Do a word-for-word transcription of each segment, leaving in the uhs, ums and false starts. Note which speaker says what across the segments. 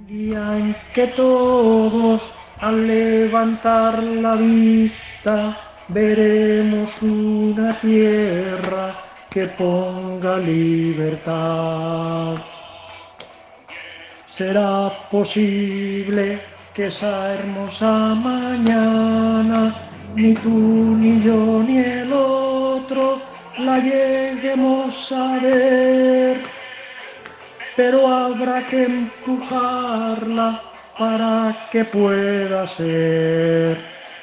Speaker 1: Día en que todos, al levantar la vista, veremos una tierra que ponga libertad. Será posible que esa hermosa mañana ni tú, ni yo, ni el otro la lleguemos a ver, pero habrá que empujarla para que pueda ser.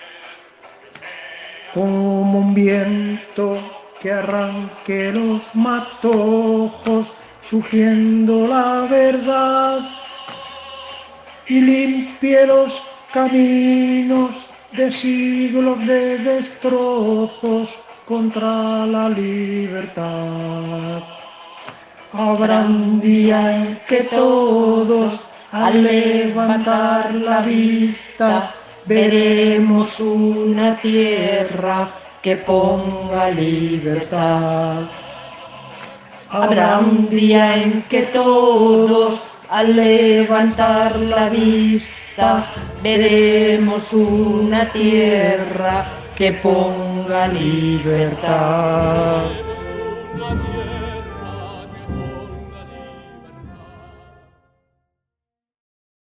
Speaker 1: Como un viento que arranque los matojos, surgiendo la verdad y limpie los caminos de siglos de destrozos contra la libertad. Habrá un día en que todos, al levantar la vista, veremos una tierra que ponga libertad. Habrá un día en que todos, al levantar la vista, veremos una tierra que ponga libertad.